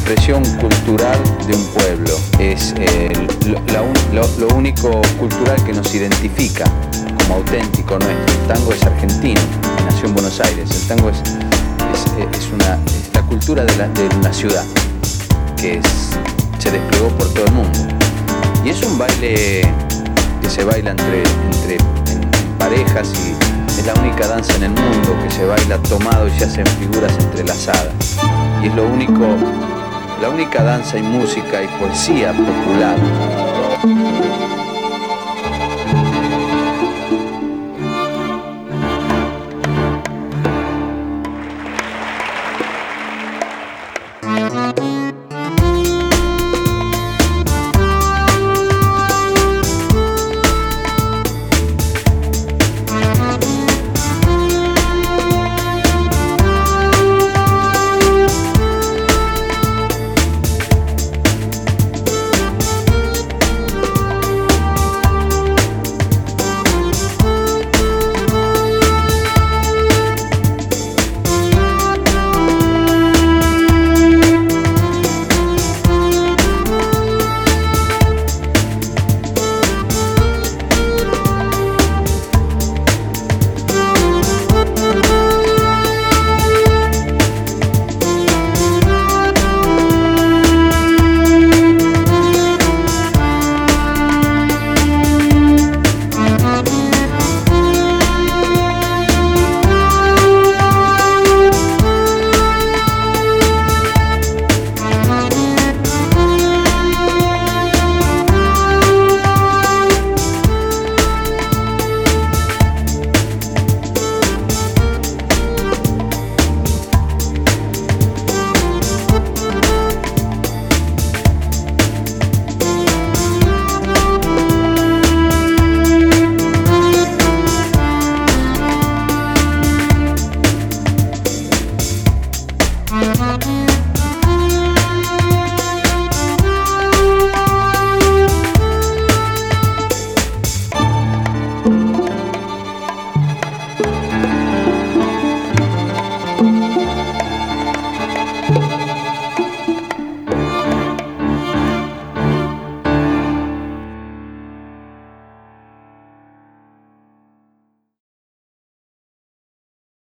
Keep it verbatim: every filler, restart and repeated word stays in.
expresión cultural de un pueblo, es eh, lo, la un, lo, lo único cultural que nos identifica como auténtico nuestro. El tango es argentino, nació en Buenos Aires. El tango es, es, es, una, es la cultura de, la, de una ciudad que es, se desplegó por todo el mundo. Y es un baile que se baila entre, entre en, en parejas, y es la única danza en el mundo que se baila tomado y se hacen figuras entrelazadas. Y es lo único, la única danza y música y poesía popular